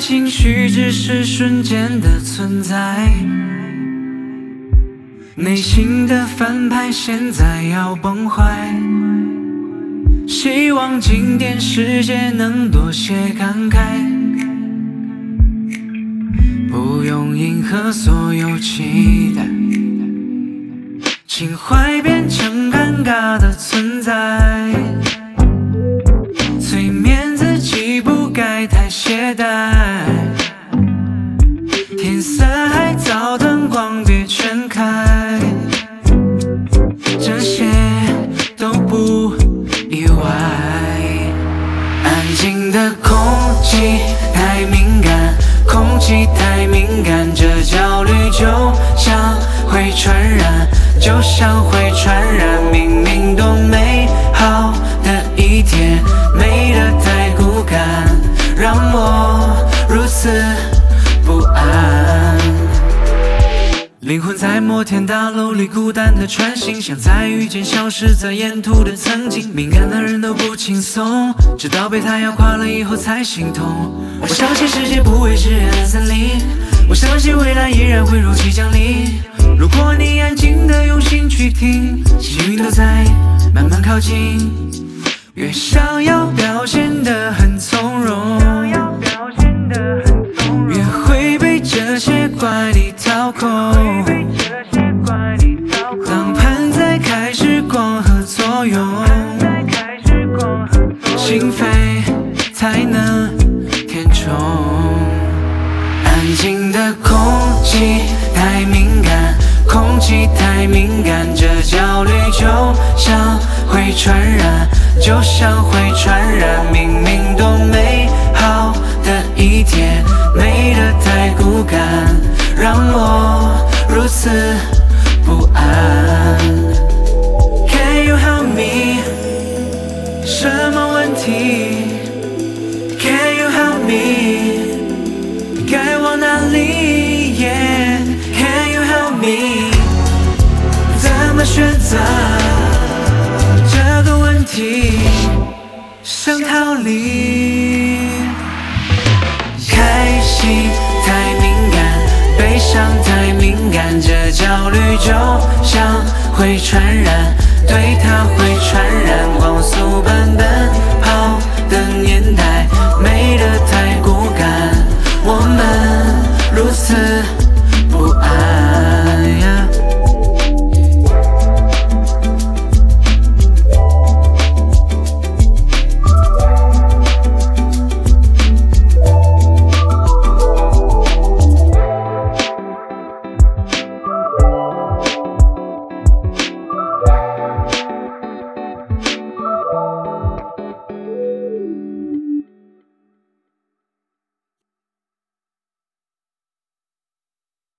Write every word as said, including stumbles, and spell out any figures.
情绪只是瞬间的存在，内心的翻牌现在要崩坏。希望经典世界能多些感慨，不用迎合所有期待，情怀变成尴尬的存在，催眠自己不该太懈怠。天色还早，灯光别全开，这些都不意外。安静的空气太敏感，空气太敏感，这焦虑就像会传染，就像会传染。明明多美好的一天，美得太骨感，让我如此不安。灵魂在摩天大楼里孤单的穿行，像在遇见消失在沿途的曾经。敏感的人都不轻松，直到被他压垮了以后才心痛。我相信世界不会是黑暗森林，我相信未来依然会如期降临。如果你安静的用心去听，幸运都在慢慢靠近。越想要表现得很从容，越会被这些怪力掏空。当盘在开始光合作用，心扉才能填充。安静的空气太敏感，空气太敏感，这焦虑就像会传染，就像会传染。明明多美好的一天，美得太骨感，让我如此不安。 Can you help me？ 什么问题 ？Can you help me？ 该往哪里 ？Yeah，Can you help me？ 怎么选择这个问题？想逃离，开心太敏感，悲伤太敏感，这焦虑就像会传染。